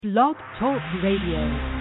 Blog Talk Radio.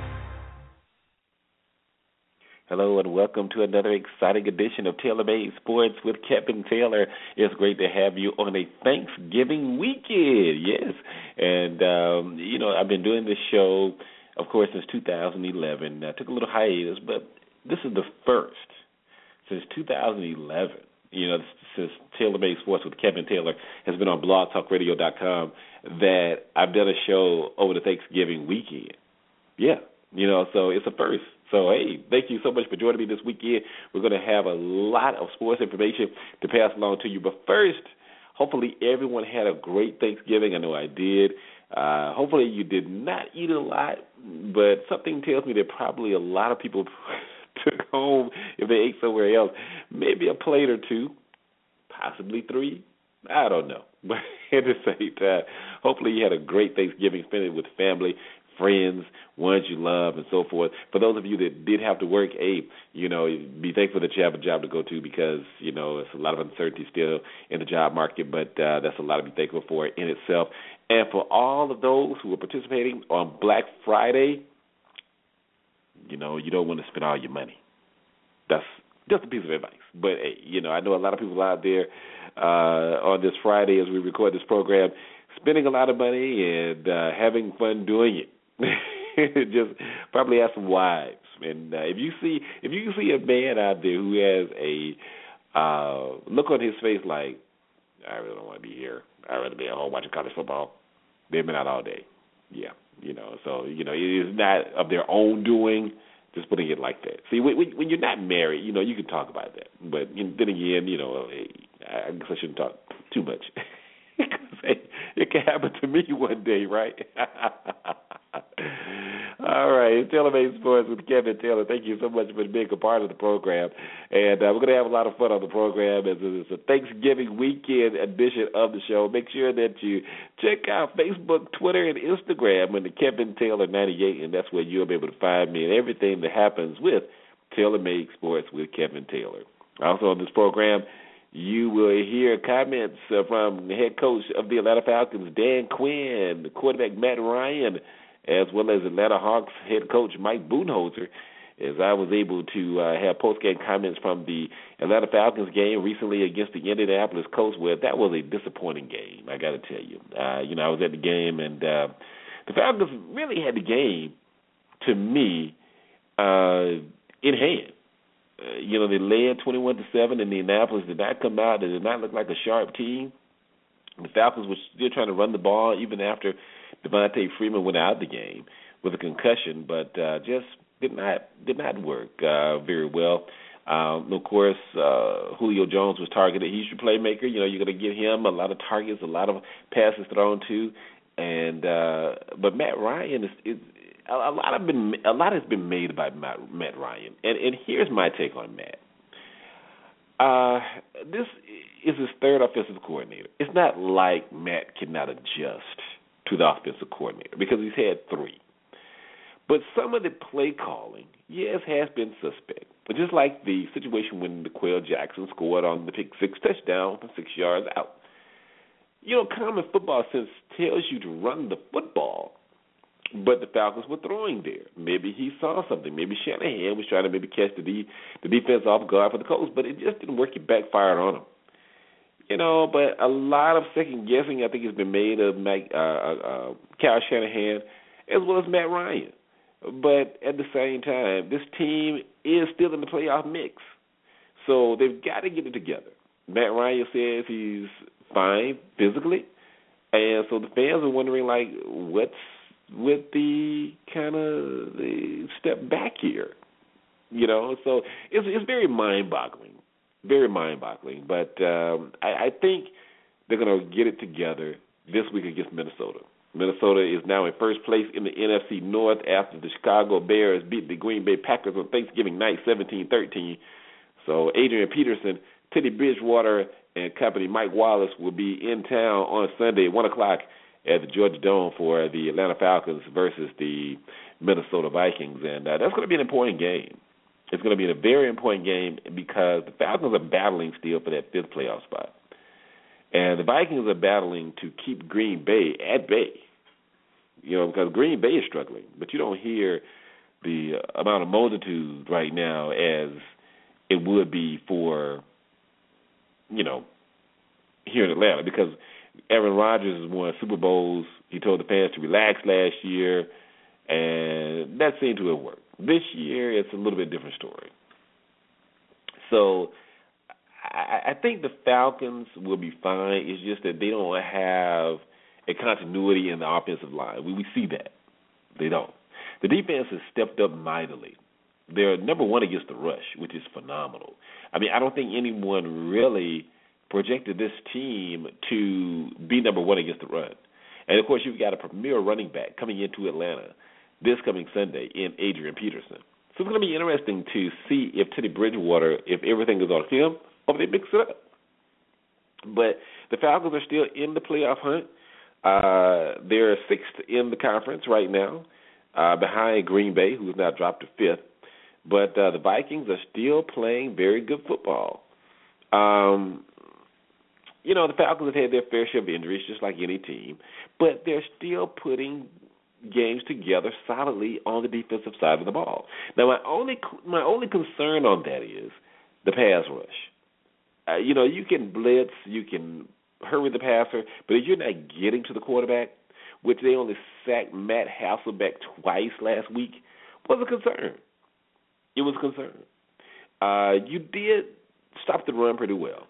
Hello and welcome to another exciting edition of Taylor Made Sports with Kevin Taylor. It's great to have you on a Thanksgiving weekend, yes. And, I've been doing this show, of course, since 2011. I took a little hiatus, but this is the first since 2011, since Taylor Made Sports with Kevin Taylor has been on blogtalkradio.com, that I've done a show over the Thanksgiving weekend. Yeah, so it's a first. So, hey, thank you so much for joining me this weekend. We're going to have a lot of sports information to pass along to you. But first, hopefully everyone had a great Thanksgiving. I know I did. Hopefully you did not eat a lot, but something tells me that probably a lot of people took home, if they ate somewhere else, maybe a plate or two, possibly three. I don't know. But at the same time, hopefully you had a great Thanksgiving, spending it with family, friends, ones you love, and so forth. For those of you that did have to work, be thankful that you have a job to go to because, it's a lot of uncertainty still in the job market, but that's a lot to be thankful for in itself. And for all of those who are participating on Black Friday, you don't want to spend all your money. That's just a piece of advice. But, hey, I know a lot of people out there on this Friday as we record this program spending a lot of money and having fun doing it. Just probably have some wives. And if you see a man out there who has a look on his face like, I really don't want to be here. I'd rather be at home watching college football. They've been out all day. Yeah, so, it is not of their own doing, just putting it like that. See, when you're not married, you can talk about that. But then again, I guess I shouldn't talk too much. It can happen to me one day, right? All right, it's Taylor Made Sports with Kevin Taylor. Thank you so much for being a part of the program. And we're going to have a lot of fun on the program as it's a Thanksgiving weekend edition of the show. Make sure that you check out Facebook, Twitter, and Instagram under Kevin Taylor 98, and that's where you'll be able to find me and everything that happens with Taylor Made Sports with Kevin Taylor. Also on this program, you will hear comments from the head coach of the Atlanta Falcons, Dan Quinn, the quarterback Matt Ryan, as well as Atlanta Hawks head coach Mike Budenholzer, as I was able to have post-game comments from the Atlanta Falcons game recently against the Indianapolis Colts, where that was a disappointing game, I got to tell you. I was at the game, and the Falcons really had the game, to me, in hand. They led 21-7, and Indianapolis did not come out. They did not look like a sharp team. The Falcons were still trying to run the ball even after Devontae Freeman went out of the game with a concussion, but just did not work very well. Of course, Julio Jones was targeted. He's your playmaker. You're going to get him a lot of targets, a lot of passes thrown to, and but Matt Ryan is a lot has been made by Matt Ryan, and here's my take on Matt. This is his third offensive coordinator. It's not like Matt cannot adjust to the offensive coordinator because he's had three. But some of the play calling, yes, has been suspect. But just like the situation when D'Qwell Jackson scored on the pick-six touchdown from 6 yards out. Common football sense tells you to run the football. But the Falcons were throwing there. Maybe he saw something. Maybe Shanahan was trying to maybe catch the defense off guard for the Colts, but it just didn't work. It backfired on him. But a lot of second guessing I think has been made of Kyle Shanahan as well as Matt Ryan. But at the same time, this team is still in the playoff mix, so they've got to get it together. Matt Ryan says he's fine physically, and so the fans are wondering what's with the kind of the step back here, so it's very mind-boggling, But I think they're going to get it together this week against Minnesota. Minnesota is now in first place in the NFC North after the Chicago Bears beat the Green Bay Packers on Thanksgiving night 17-13. So Adrian Peterson, Teddy Bridgewater, and company Mike Wallace will be in town on Sunday at 1 o'clock at the Georgia Dome for the Atlanta Falcons versus the Minnesota Vikings. And that's going to be an important game. It's going to be a very important game because the Falcons are battling still for that fifth playoff spot. And the Vikings are battling to keep Green Bay at bay. because Green Bay is struggling, but you don't hear the amount of multitude right now as it would be for, here in Atlanta, because Aaron Rodgers has won Super Bowls. He told the fans to relax last year, and that seemed to have worked. This year, it's a little bit different story. So I think the Falcons will be fine. It's just that they don't have a continuity in the offensive line. We see that. They don't. The defense has stepped up mightily. They're number one against the rush, which is phenomenal. I mean, I don't think anyone really projected this team to be number one against the run. And, of course, you've got a premier running back coming into Atlanta this coming Sunday in Adrian Peterson. So it's going to be interesting to see if Teddy Bridgewater, if everything is on him, or if they mix it up. But the Falcons are still in the playoff hunt. They're sixth in the conference right now, behind Green Bay, who has now dropped to fifth. But the Vikings are still playing very good football. The Falcons have had their fair share of injuries, just like any team, but they're still putting games together solidly on the defensive side of the ball. Now, my only concern on that is the pass rush. You can blitz, you can hurry the passer, but if you're not getting to the quarterback, which they only sacked Matt Hasselbeck twice last week, was a concern. It was a concern. You did stop the run pretty well.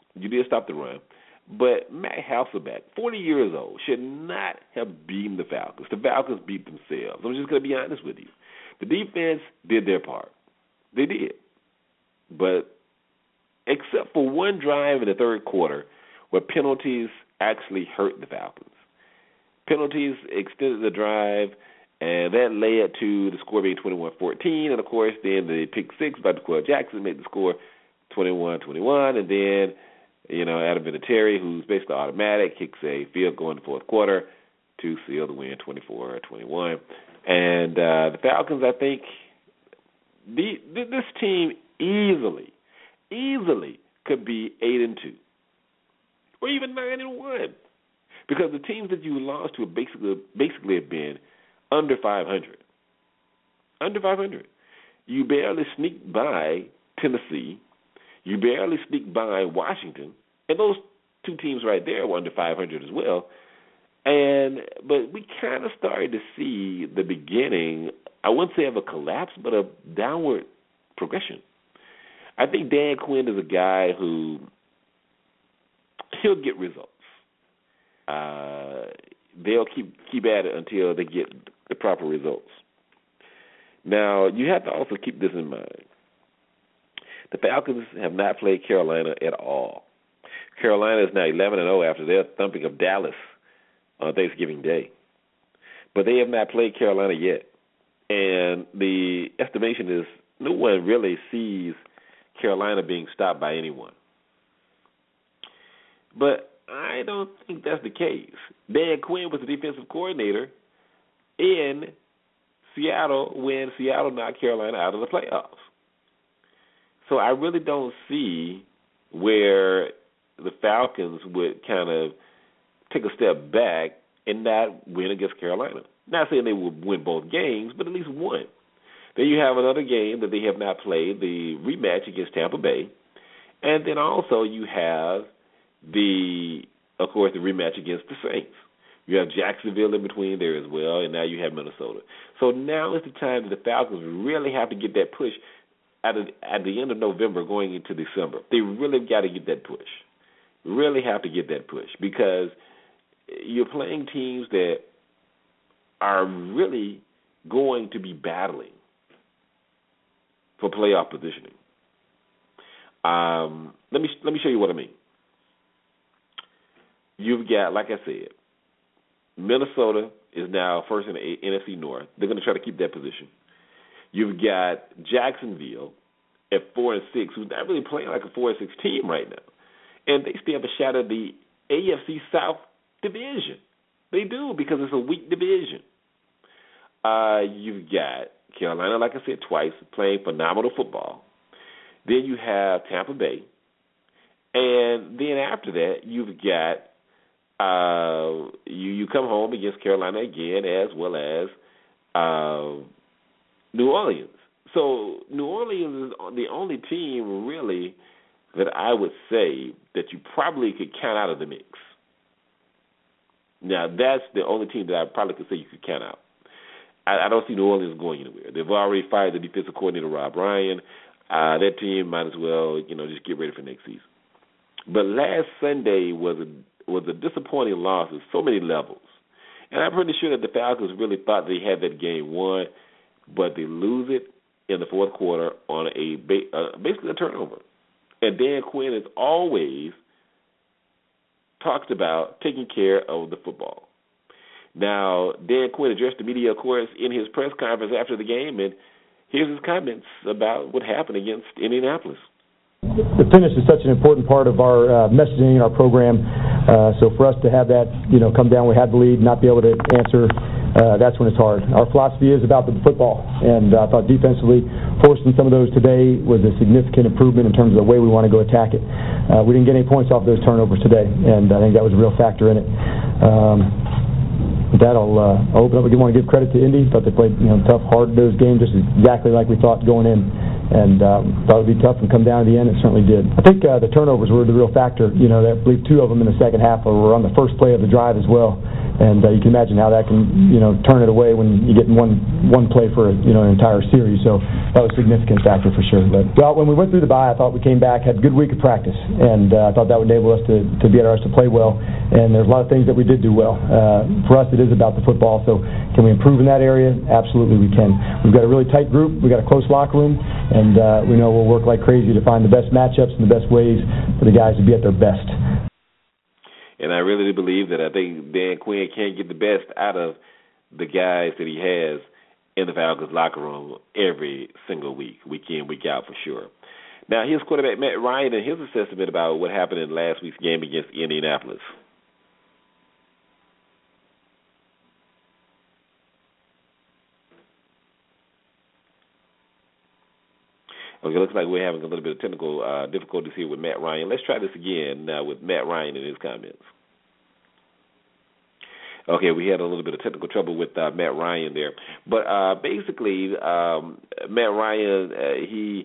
But Matt Hasselbeck, 40 years old, should not have beaten the Falcons. The Falcons beat themselves. I'm just going to be honest with you. The defense did their part. They did. But except for one drive in the third quarter where penalties actually hurt the Falcons. Penalties extended the drive, and that led to the score being 21-14. And, of course, then the pick six by DeQuell Jackson made the score 21-21. And then, Adam Vinatieri, who's basically automatic, kicks a field goal in the fourth quarter to seal the win 24-21. And the Falcons, I think, this team easily could be 8-2 or even 9-1, because the teams that you lost to basically have been under 500. Under 500. You barely sneaked by Tennessee. You barely sneaked by Washington. And those two teams right there were under 500 as well. But we kind of started to see the beginning, I wouldn't say of a collapse, but a downward progression. I think Dan Quinn is a guy who he'll get results. They'll keep at it until they get the proper results. Now, you have to also keep this in mind. The Falcons have not played Carolina at all. Carolina is now 11-0 after their thumping of Dallas on Thanksgiving Day. But they have not played Carolina yet. And the estimation is no one really sees Carolina being stopped by anyone. But I don't think that's the case. Dan Quinn was the defensive coordinator in Seattle when Seattle knocked Carolina out of the playoffs. So I really don't see where the Falcons would kind of take a step back and not win against Carolina. Not saying they will win both games, but at least one. Then you have another game that they have not played, the rematch against Tampa Bay. And then also you have of course, the rematch against the Saints. You have Jacksonville in between there as well, and now you have Minnesota. So now is the time that the Falcons really have to get that push at the end of November going into December. They really got to get that push. Really have to get that push, because you're playing teams that are really going to be battling for playoff positioning. Let me show you what I mean. You've got, like I said, Minnesota is now first in the NFC North. They're going to try to keep that position. You've got Jacksonville at 4-6, who's not really playing like a 4-6 team right now, and they still have a shot at the AFC South division. They do, because it's a weak division. You've got Carolina, like I said, twice, playing phenomenal football. Then you have Tampa Bay, and then after that, you've got you come home against Carolina again, as well as New Orleans. So New Orleans is the only team really that I would say that you probably could count out of the mix. Now, that's the only team that I probably could say you could count out. I don't see New Orleans going anywhere. They've already fired the defensive coordinator, Rob Ryan. That team might as well, just get ready for next season. But last Sunday was a disappointing loss at so many levels. And I'm pretty sure that the Falcons really thought they had that game won, but they lose it in the fourth quarter on basically a turnover. And Dan Quinn has always talked about taking care of the football. Now, Dan Quinn addressed the media, of course, in his press conference after the game, and here's his comments about what happened against Indianapolis. The finish is such an important part of our messaging in our program. So for us to have that, come down, we had the lead, not be able to answer, that's when it's hard. Our philosophy is about the football, and I thought defensively forcing some of those today was a significant improvement in terms of the way we want to go attack it. We didn't get any points off those turnovers today, and I think that was a real factor in it. With that, I'll open up. I want to give credit to Indy. Thought they played tough, hard-nosed game, just exactly like we thought going in. And thought it would be tough and come down to the end. It certainly did. I think the turnovers were the real factor. I believe two of them in the second half were on the first play of the drive as well. And you can imagine how that can turn it away when you get one play for an entire series. So that was a significant factor for sure. But when we went through the bye, I thought we came back, had a good week of practice, and I thought that would enable us to be at ours to play well. And there's a lot of things that we did do well. For us, it is about the football. So can we improve in that area? Absolutely, we can. We've got a really tight group. We've got a close locker room. And we know we'll work like crazy to find the best matchups and the best ways for the guys to be at their best. And I really believe that I think Dan Quinn can't get the best out of the guys that he has in the Falcons locker room every single week in, week out for sure. Now, here's quarterback Matt Ryan and his assessment about what happened in last week's game against Indianapolis. Okay, looks like we're having a little bit of technical difficulties here with Matt Ryan. Let's try this again now with Matt Ryan and his comments. Okay, we had a little bit of technical trouble with Matt Ryan there. But basically, Matt Ryan, he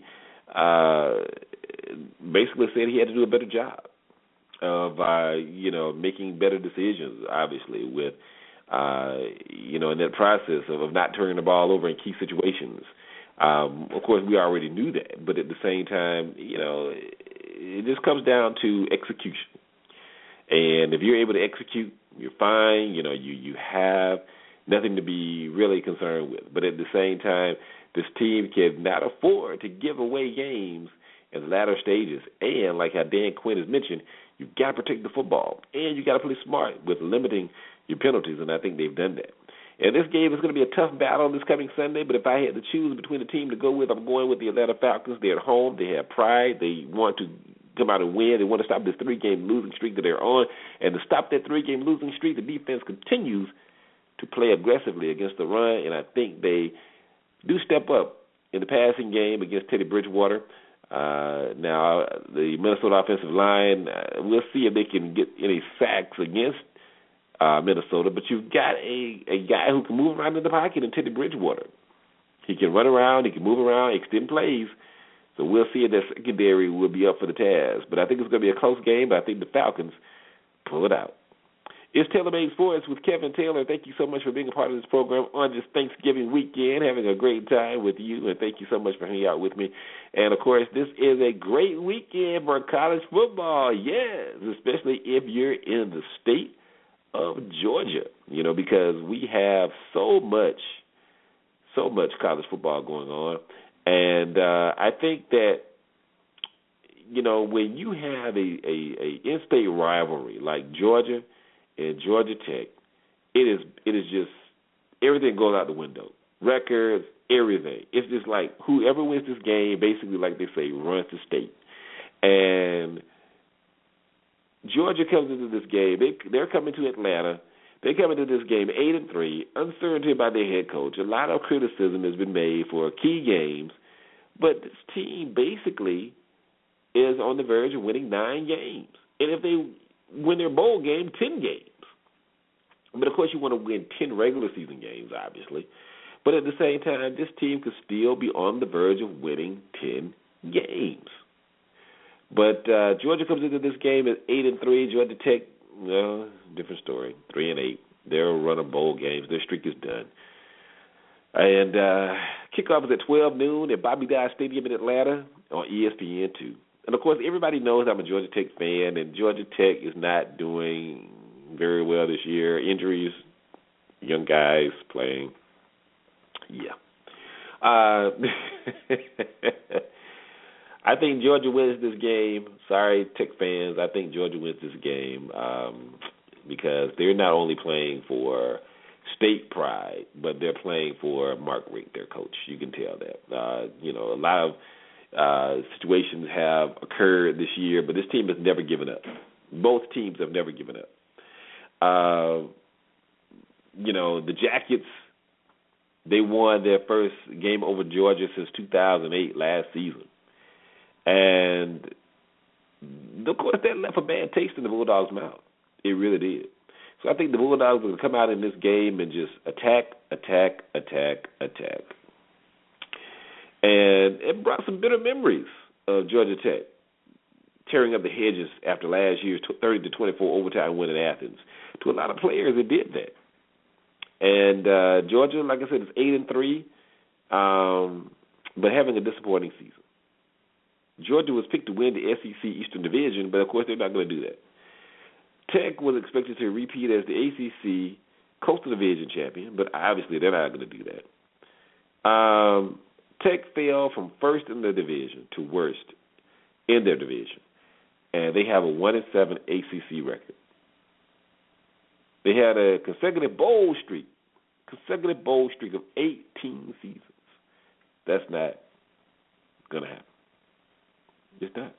basically said he had to do a better job of, making better decisions, obviously, with, in that process of not turning the ball over in key situations. Of course, we already knew that, but at the same time, it just comes down to execution. And if you're able to execute, you're fine. You have nothing to be really concerned with. But at the same time, this team cannot afford to give away games in the latter stages. And like how Dan Quinn has mentioned, you've got to protect the football, and you got to play smart with limiting your penalties. And I think they've done that. And this game is going to be a tough battle this coming Sunday, but if I had to choose between the team to go with, I'm going with the Atlanta Falcons. They're at home. They have pride. They want to come out and win. They want to stop this 3-game losing streak that they're on. And to stop that 3-game losing streak, the defense continues to play aggressively against the run, and I think they do step up in the passing game against Teddy Bridgewater. Now, the Minnesota offensive line, we'll see if they can get any sacks against Minnesota, but you've got a guy who can move around in the pocket in Teddy Bridgewater. He can run around, he can move around, extend plays. So we'll see if that secondary will be up for the task. But I think it's going to be a close game, but I think the Falcons pull it out. It's Taylor Made Sports with Kevin Taylor. Thank you so much for being a part of this program on this Thanksgiving weekend, having a great time with you, and thank you so much for hanging out with me. And, of course, this is a great weekend for college football, yes, especially if you're in the state of Georgia, because we have so much college football going on. And I think that, when you have a in-state rivalry like Georgia and Georgia Tech, it is just everything goes out the window. Records, everything. It's just like whoever wins this game, basically, like they say, runs the state. And Georgia comes into this game. They're coming to Atlanta. They come into this game 8-3, uncertainty about their head coach. A lot of criticism has been made for key games, but this team basically is on the verge of winning 9 games. And if they win their bowl game 10 games. But, of course, you want to win 10 regular season games, obviously. But at the same time, this team could still be on the verge of winning 10 games. But Georgia comes into this game at 8-3. Georgia Tech, different story, 3-8. They'll run a bowl games. Their streak is done. And kickoff is at 12 noon at Bobby Dodd Stadium in Atlanta on ESPN2. And, of course, everybody knows I'm a Georgia Tech fan, and Georgia Tech is not doing very well this year. Injuries, young guys playing. Yeah. I think Georgia wins this game. Sorry, Tech fans. I think Georgia wins this game because they're not only playing for state pride, but they're playing for Mark Richt, their coach. You can tell that. A lot of situations have occurred this year, but this team has never given up. Both teams have never given up. The Jackets, they won their first game over Georgia since 2008, last season. And, of course, that left a bad taste in the Bulldogs' mouth. It really did. So I think the Bulldogs are going to come out in this game and just attack. And it brought some bitter memories of Georgia Tech tearing up the hedges after last year's 30-24 overtime win in Athens. To a lot of players, it did that. And Georgia, like I said, is 8-3, but having a disappointing season. Georgia was picked to win the SEC Eastern Division, but, of course, they're not going to do that. Tech was expected to repeat as the ACC Coastal Division champion, but obviously they're not going to do that. Tech fell from first in their division to worst in their division, and they have a 1-7 ACC record. They had a consecutive bowl streak of 18 seasons. That's not going to happen. It's not.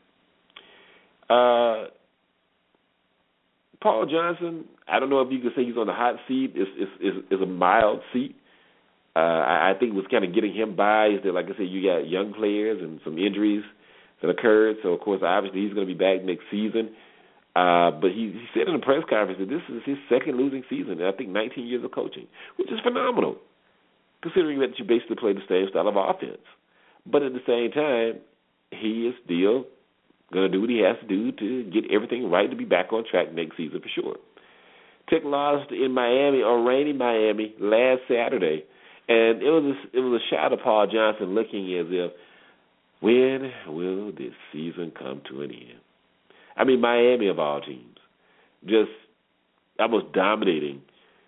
Paul Johnson, I don't know if you could say he's on the hot seat. It's a mild seat. I think what's kind of getting him by is that, like I said, you got young players and some injuries that occurred. So, of course, obviously he's going to be back next season. But he said in a press conference that this is his second losing season, and I think 19 years of coaching, which is phenomenal, considering that you basically play the same style of offense. But at the same time, he is still going to do what he has to do to get everything right to be back on track next season for sure. Tech lost in Miami, on rainy Miami, last Saturday, and it was a shot of Paul Johnson looking as if, when will this season come to an end? I mean, Miami of all teams, just almost dominating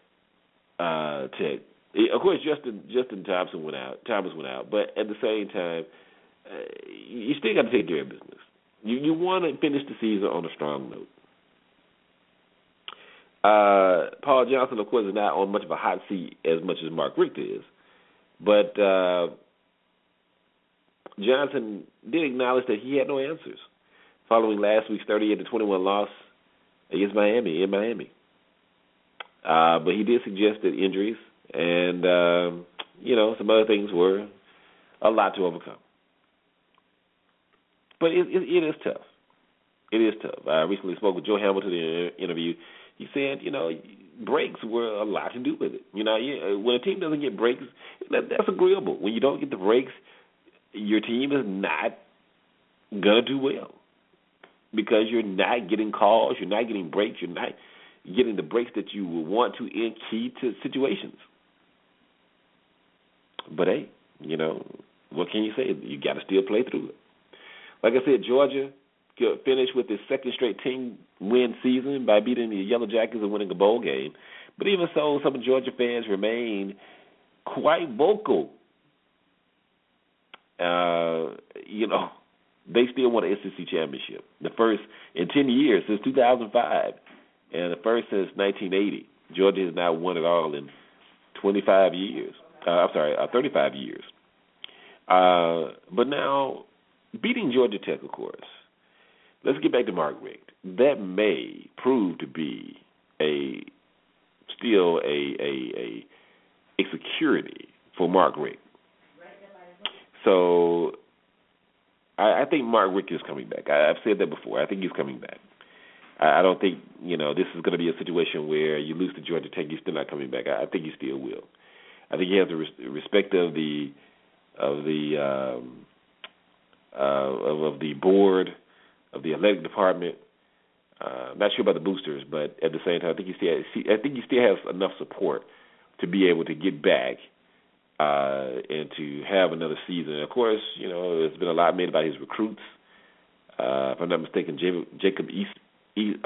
Tech. Of course, Justin Thomas went out, but at the same time, you still got to take care of business. You want to finish the season on a strong note. Paul Johnson, of course, is not on much of a hot seat as much as Mark Richt is, but Johnson did acknowledge that he had no answers following last week's 38-21 loss against Miami in Miami. But he did suggest that injuries and some other things were a lot to overcome. But it is tough. It is tough. I recently spoke with Joe Hamilton in an interview. He said, breaks were a lot to do with it. When a team doesn't get breaks, that's agreeable. When you don't get the breaks, your team is not going to do well because you're not getting calls, you're not getting breaks, you're not getting the breaks that you would want to in key to situations. But, hey, what can you say? You got to still play through it. Like I said, Georgia finished with its second straight team-win season by beating the Yellow Jackets and winning a bowl game. But even so, some Georgia fans remain quite vocal. They still want an SEC championship, the first in 10 years, since 2005, and the first since 1980. Georgia has now won it all in 35 years. 35 years. But now, beating Georgia Tech, of course. Let's get back to Mark Richt. That may prove to be still a security for Mark Richt. So I think Mark Richt is coming back. I've said that before. I think he's coming back. I don't think, this is going to be a situation where you lose to Georgia Tech, you're still not coming back. I think you still will. I think he has the respect of the board, of the athletic department. Not sure about the boosters, but at the same time, I think he still has enough support to be able to get back and to have another season. And of course, there's been a lot made about his recruits. If I'm not mistaken, Jacob Eason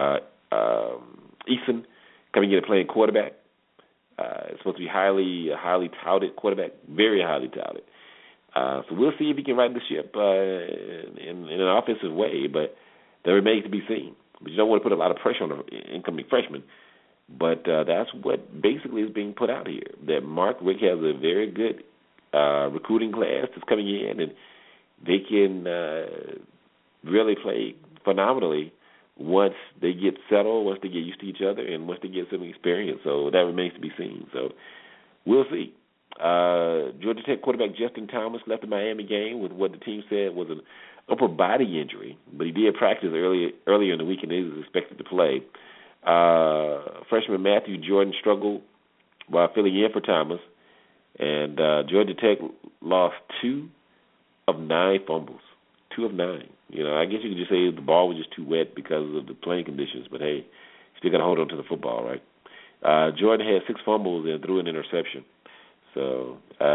coming in and playing quarterback. It's supposed to be highly touted quarterback, very highly touted. So we'll see if he can right the ship in an offensive way, but that remains to be seen. But you don't want to put a lot of pressure on an incoming freshman. But that's what basically is being put out here, that Mark Richt has a very good recruiting class that's coming in, and they can really play phenomenally once they get settled, once they get used to each other, and once they get some experience. So that remains to be seen. So we'll see. Georgia Tech quarterback Justin Thomas left the Miami game with what the team said was an upper body injury, but he did practice earlier in the week and he was expected to play. Freshman Matthew Jordan struggled while filling in for Thomas, and Georgia Tech lost 2 of 9 fumbles. 2 of 9. I guess you could just say the ball was just too wet because of the playing conditions, but hey, still got to hold on to the football, right? Jordan had 6 fumbles and threw an interception. So,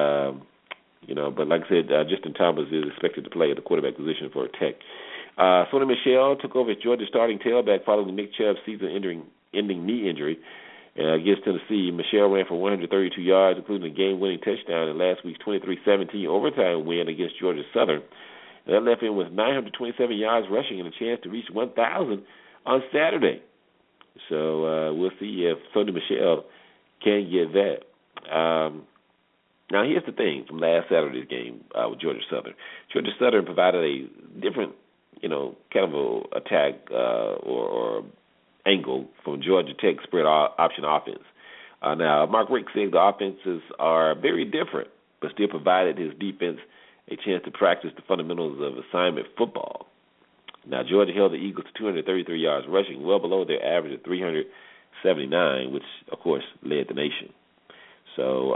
but like I said, Justin Thomas is expected to play at the quarterback position for Tech. Sonny Michel took over as Georgia's starting tailback following Nick Chubb's season-ending knee injury. Against Tennessee, Michel ran for 132 yards, including a game-winning touchdown in last week's 23-17 overtime win against Georgia Southern. And that left him with 927 yards rushing and a chance to reach 1,000 on Saturday. So we'll see if Sonny Michel can get that. Now, here's the thing from last Saturday's game with Georgia Southern. Georgia Southern provided a different, kind of a attack or angle from Georgia Tech spread option offense. Now, Mark Richt says the offenses are very different, but still provided his defense a chance to practice the fundamentals of assignment football. Now, Georgia held the Eagles to 233 yards rushing, well below their average of 379, which, of course, led the nation. So,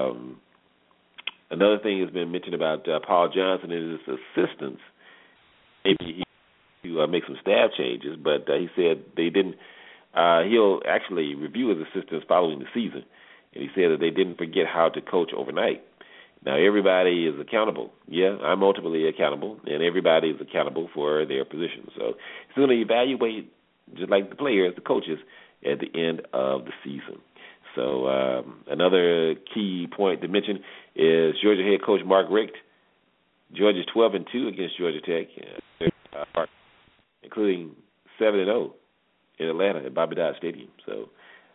another thing has been mentioned about Paul Johnson and his assistants. Maybe to make some staff changes, but he said they didn't. He'll actually review his assistants following the season, and he said that they didn't forget how to coach overnight. Now, everybody is accountable. Yeah, I'm ultimately accountable, and everybody is accountable for their position. So he's going to evaluate, just like the players, the coaches, at the end of the season. So another key point to mention is Georgia head coach Mark Richt. Georgia's 12-2 against Georgia Tech, including 7-0 in Atlanta at Bobby Dodd Stadium. So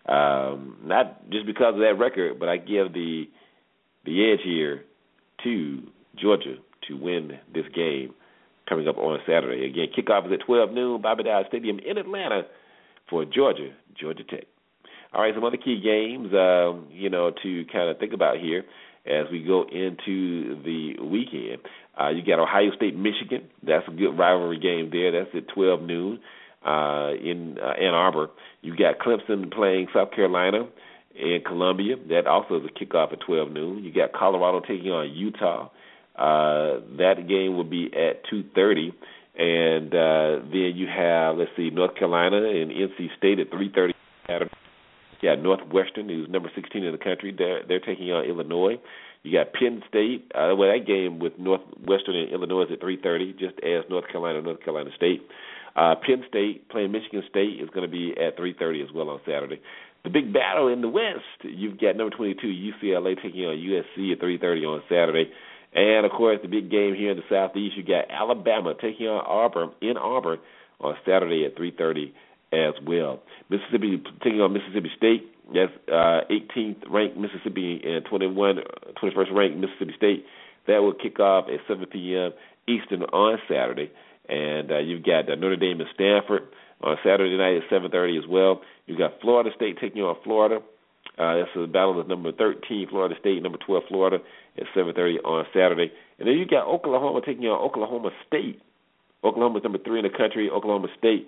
not just because of that record, but I give the edge here to Georgia to win this game coming up on Saturday. Again, kickoff is at 12 noon, Bobby Dodd Stadium in Atlanta for Georgia Tech. All right, some other key games, to kind of think about here as we go into the weekend. You got Ohio State, Michigan. That's a good rivalry game there. That's at 12 noon in Ann Arbor. You got Clemson playing South Carolina in Columbia. That also is a kickoff at 12 noon. You got Colorado taking on Utah. That game will be at 2:30. And then you have, North Carolina and NC State at 3:30 Saturday. You got Northwestern, who's number 16 in the country. They're taking on Illinois. You got Penn State. That game with Northwestern and Illinois is at 3:30, just as North Carolina State. Penn State playing Michigan State is going to be at 3:30 as well on Saturday. The big battle in the West, you've got number 22 UCLA taking on USC at 3:30 on Saturday. And, of course, the big game here in the Southeast, you got Alabama taking on Auburn on Saturday at 3:30 as well. Mississippi taking on Mississippi State. That's 18th ranked Mississippi and 21st ranked Mississippi State. That will kick off at 7 p.m. Eastern on Saturday. And you've got Notre Dame and Stanford on Saturday night at 7:30 as well. You've got Florida State taking on Florida. That's a battle of number 13, Florida State, number 12, Florida, at 7:30 on Saturday. And then you got Oklahoma taking on Oklahoma State. Oklahoma's number 3 in the country. Oklahoma State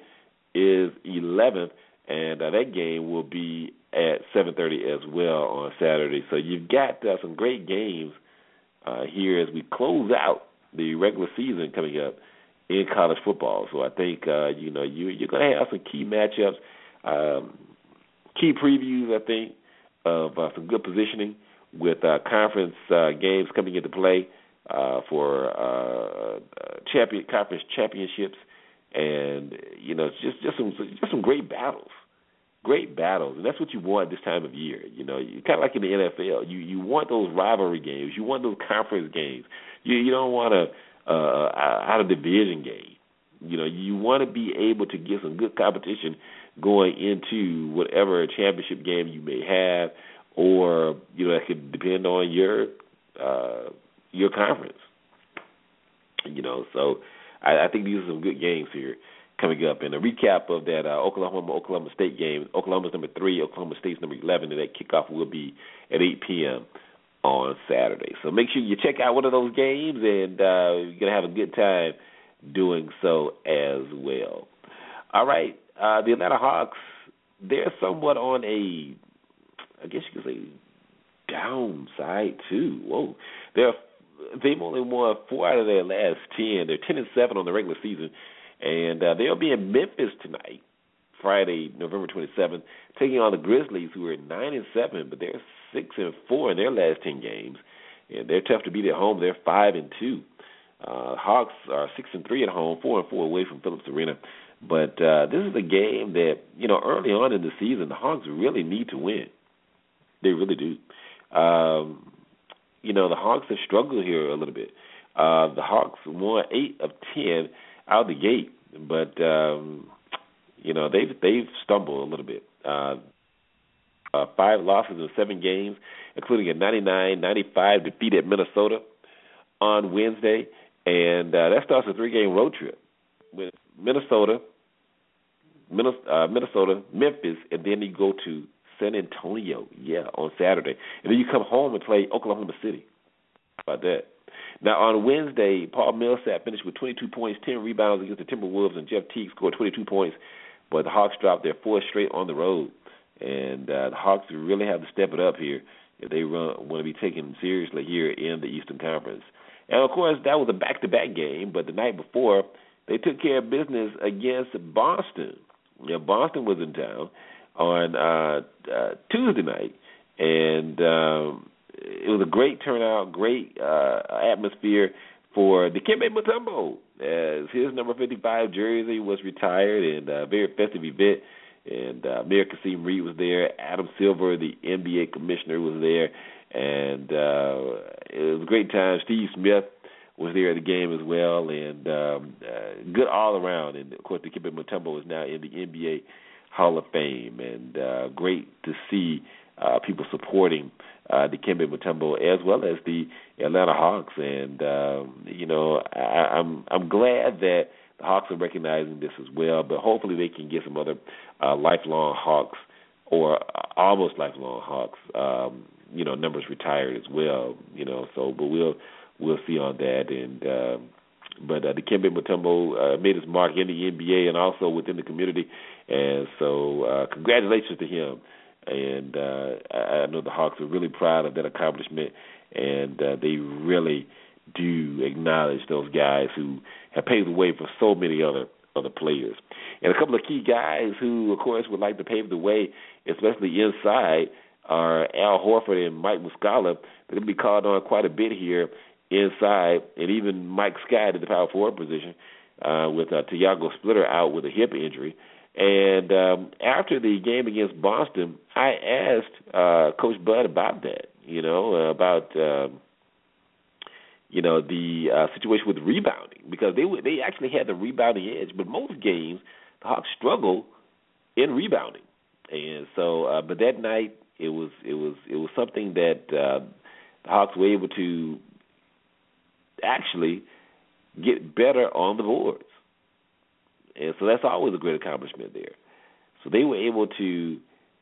is 11th, and that game will be at 7:30 as well on Saturday. So you've got some great games here as we close out the regular season coming up in college football. So I think you're going to have some key matchups, key previews, I think, of some good positioning with conference games coming into play for conference championships, and just some great battles. Great battles, and that's what you want this time of year. You kind of like in the NFL. You want those rivalry games. You want those conference games. You don't want a out of division game. You want to be able to get some good competition going into whatever championship game you may have, or that could depend on your conference. So I think these are some good games here coming up. And a recap of that Oklahoma State game. Oklahoma's number 3, Oklahoma State's number 11, and that kickoff will be at 8 p.m. on Saturday. So make sure you check out one of those games, and you're going to have a good time doing so as well. All right, the Atlanta Hawks, they're somewhat on a, I guess you could say, downside too. Whoa. They've only won 4 out of their last 10. They're 10-7 on the regular season. And they'll be in Memphis tonight, Friday, November 27th, taking on the Grizzlies, who are 9-7, but they're 6-4 in their last 10 games, and they're tough to beat at home. They're 5-2. Hawks are 6-3 at home, 4-4 away from Phillips Arena. But this is a game that early on in the season, the Hawks really need to win. They really do. The Hawks have struggled here a little bit. The Hawks won 8 of 10 out of the gate, but they've stumbled a little bit. 5 losses in 7 games, including a 99-95 defeat at Minnesota on Wednesday, and that starts a 3-game road trip with Minnesota, Memphis, and then you go to San Antonio, on Saturday, and then you come home and play Oklahoma City. How about that? Now, on Wednesday, Paul Millsap finished with 22 points, 10 rebounds against the Timberwolves, and Jeff Teague scored 22 points, but the Hawks dropped their 4th straight on the road. And the Hawks really have to step it up here if they want to be taken seriously here in the Eastern Conference. And, of course, that was a back-to-back game, but the night before, they took care of business against Boston. Boston was in town on Tuesday night, and it was a great turnout, great atmosphere for Dikembe Mutombo, as his number 55 jersey was retired, and a very festive event. And Mayor Kasim Reed was there. Adam Silver, the NBA commissioner, was there. And it was a great time. Steve Smith was there at the game as well. And good all around. And, of course, Dikembe Mutombo is now in the NBA Hall of Fame. And great to see people supporting Dikembe Mutombo as well as the Atlanta Hawks. And, I'm glad that the Hawks are recognizing this as well, but hopefully they can get some other lifelong Hawks or almost lifelong Hawks, numbers retired as well, but we'll see on that. And but Dikembe Mutombo made his mark in the NBA and also within the community, and so congratulations to him. And I know the Hawks are really proud of that accomplishment, and they really do acknowledge those guys who have paved the way for so many other players. And a couple of key guys who, of course, would like to pave the way, especially inside, are Al Horford and Mike Muscala. They're going to be called on quite a bit here inside, and even Mike Scott at the power forward position with Tiago Splitter out with a hip injury. And after the game against Boston, I asked Coach Bud about that, about the situation with rebounding, because they actually had the rebounding edge, but most games the Hawks struggle in rebounding, and so but that night it was something that the Hawks were able to actually get better on the boards, and so that's always a great accomplishment there. So they were able to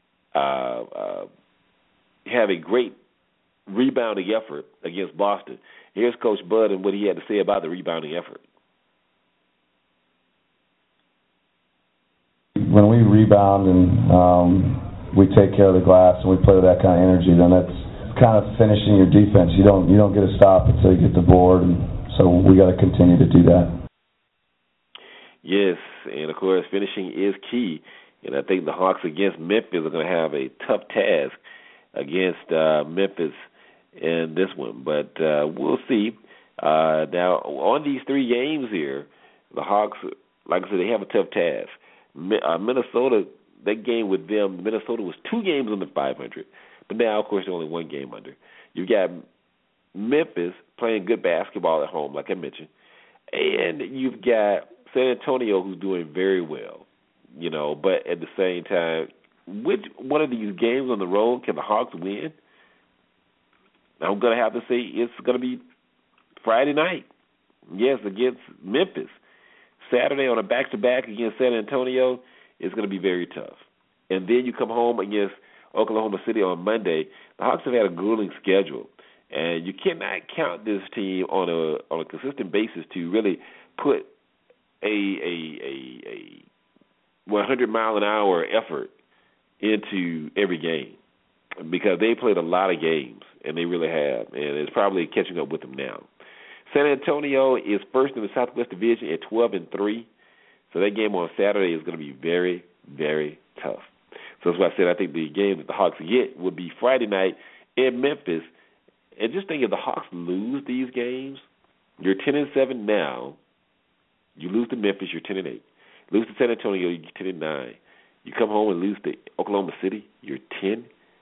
have a great rebounding effort against Boston. Here's Coach Bud and what he had to say about the rebounding effort. when we rebound and we take care of the glass and we play with that kind of energy, then that's kind of finishing your defense. You don't get a stop until you get the board, and so we got to continue to do that. Yes, and of course finishing is key. And I think the Hawks against Memphis are going to have a tough task against Memphis in this one, but we'll see. Now, on these three games here, the Hawks, like I said, they have a tough task. Minnesota, that game with them, Minnesota was 2 games under 500, but now, of course, they're only 1 game under. You've got Memphis playing good basketball at home, like I mentioned, and you've got San Antonio who's doing very well, but at the same time, which one of these games on the road can the Hawks win? I'm going to have to say it's going to be Friday night, yes, against Memphis. Saturday on a back-to-back against San Antonio is going to be very tough. And then you come home against Oklahoma City on Monday. The Hawks have had a grueling schedule, and you cannot count this team on a consistent basis to really put a 100-mile-an-hour effort into every game, because they played a lot of games, and they really have, and it's probably catching up with them now. San Antonio is first in the Southwest Division at 12-3, so that game on Saturday is going to be very, very tough. So that's why I said I think the game that the Hawks get would be Friday night in Memphis. And just think, if the Hawks lose these games, you're 10-7 now. You lose to Memphis, you're 10-8. Lose to San Antonio, you're 10-9. You come home and lose to Oklahoma City, you're 10-10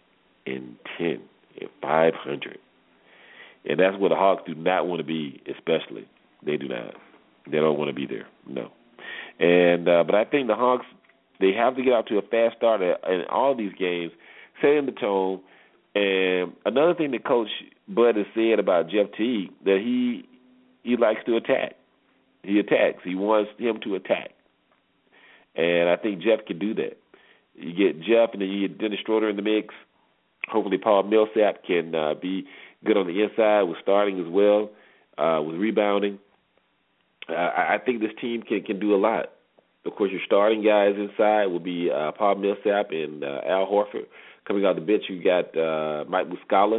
at 500. And that's where the Hawks do not want to be, especially. They do not. They don't want to be there, no. And but I think the Hawks, they have to get out to a fast start in all these games, setting the tone. And another thing that Coach Bud has said about Jeff Teague, that he likes to attack. He attacks. He wants him to attack. And I think Jeff can do that. You get Jeff, and then you get Dennis Schroeder in the mix. Hopefully Paul Millsap can be good on the inside with starting as well, with rebounding. I think this team can do a lot. Of course, your starting guys inside will be Paul Millsap and Al Horford. Coming out the bench, you got Mike Muscala.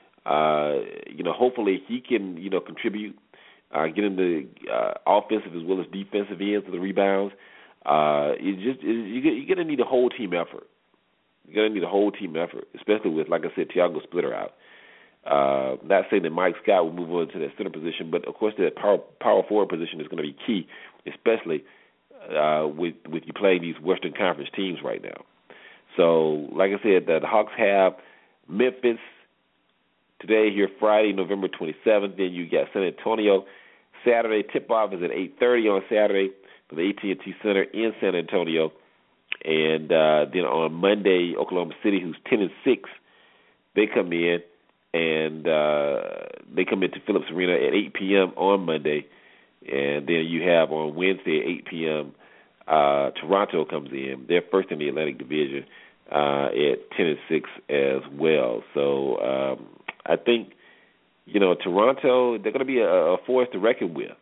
Hopefully he can, contribute, get in the offensive as well as defensive ends of the rebounds. You're going to need a whole team effort. You're going to need a whole team effort, especially with, like I said, Thiago Splitter out. Not saying that Mike Scott will move on to that center position, but of course that power forward position is going to be key, especially with you playing these Western Conference teams right now. So, like I said, the Hawks have Memphis today, here Friday, November 27th. Then you got San Antonio Saturday. Tip-off is at 8:30 on Saturday for the AT&T Center in San Antonio. And then on Monday, Oklahoma City, who's 10-6, they come in, and they come into Phillips Arena at 8 p.m. on Monday. And then you have on Wednesday at 8 p.m., Toronto comes in. They're first in the Atlantic Division at 10-6 as well. So I think, Toronto, they're going to be a force to reckon with.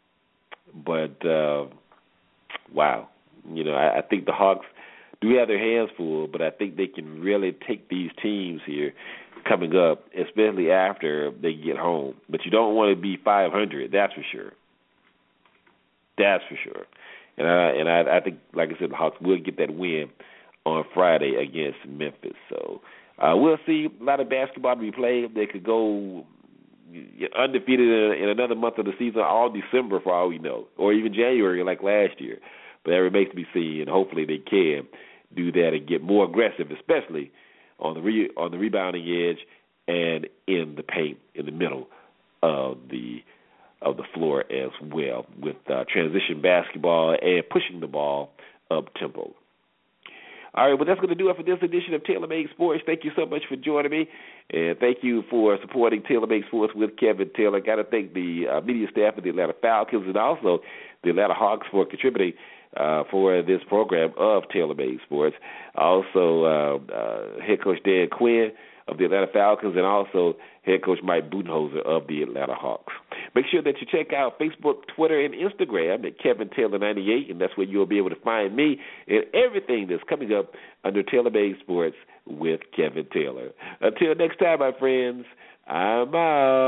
But, wow. I think the Hawks do have their hands full, but I think they can really take these teams here coming up, especially after they get home. But you don't want to be 500, that's for sure. That's for sure. And I think, like I said, the Hawks will get that win on Friday against Memphis. So we'll see a lot of basketball to be played. They could go undefeated in another month of the season, all December for all we know, or even January like last year. But that remains to be seen, and hopefully they can do that and get more aggressive, especially on the rebounding edge and in the paint in the middle of the floor as well, with transition basketball and pushing the ball up tempo. All right, well, that's going to do it for this edition of Taylor Made Sports. Thank you so much for joining me, and thank you for supporting Taylor Made Sports with Kevin Taylor. Got to thank the media staff of the Atlanta Falcons and also the Atlanta Hawks for contributing for this program of Taylor Made Sports. Also, head coach Dan Quinn of the Atlanta Falcons, and also head coach Mike Budenholzer of the Atlanta Hawks. Make sure that you check out Facebook, Twitter, and Instagram at Kevin Taylor 98, and that's where you'll be able to find me and everything that's coming up under Taylor Made Sports with Kevin Taylor. Until next time, my friends, I'm out.